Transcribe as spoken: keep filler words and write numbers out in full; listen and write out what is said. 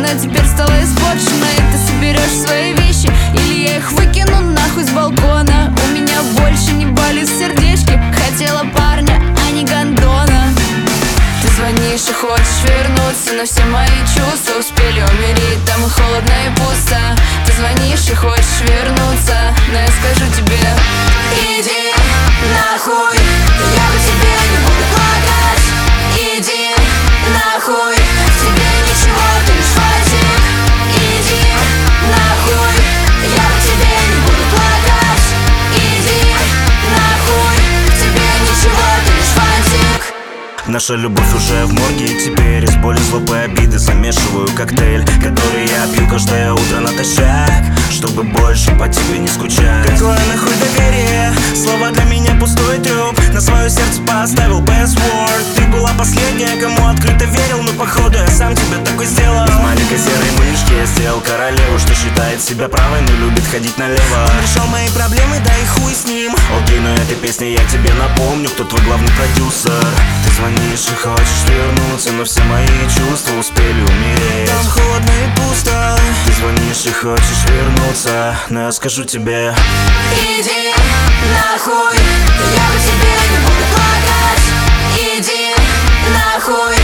Она теперь стала испорчена, и ты соберешь свои вещи, или я их выкину нахуй с балкона. У меня больше не болит в сердечке. Хотела парня, а не гондона. Ты звонишь и хочешь вернуться, но все мои чувства успели умереть. Там и холодно, и пусто. Ты звонишь и хочешь вернуться, но я скажу тебе: иди нахуй, я по тебе не буду плакать. Иди нахуй, тебе ничего, ты лишь фатик. Иди нахуй, я по тебе не буду плакать. Иди нахуй, тебе ничего, ты лишь фатик. Наша любовь уже в морге, и теперь из боли, злобы, обиды замешиваю коктейль, который я пью каждое утро натощак, чтобы больше по тебе не скучать. Какое нахуй доверие, слова для меня пустой трёп. На свое сердце поставил password. Ты была последняя, кому открыто верил, но походу я сам тебя такой сделал. Из маленькой серой мышки я сделал королеву, что считает себя правой, но любит ходить налево. Он решил мои проблемы, да и хуй с ним. Окей, но этой песней я тебе напомню, кто твой главный продюсер. Ты звонишь и хочешь вернуться, но все мои чувства успели умереть. Там холодно и пусто. Ты звонишь и хочешь вернуться, но я скажу тебе: иди нахуй, я по тебе не буду плакать. Иди нахуй,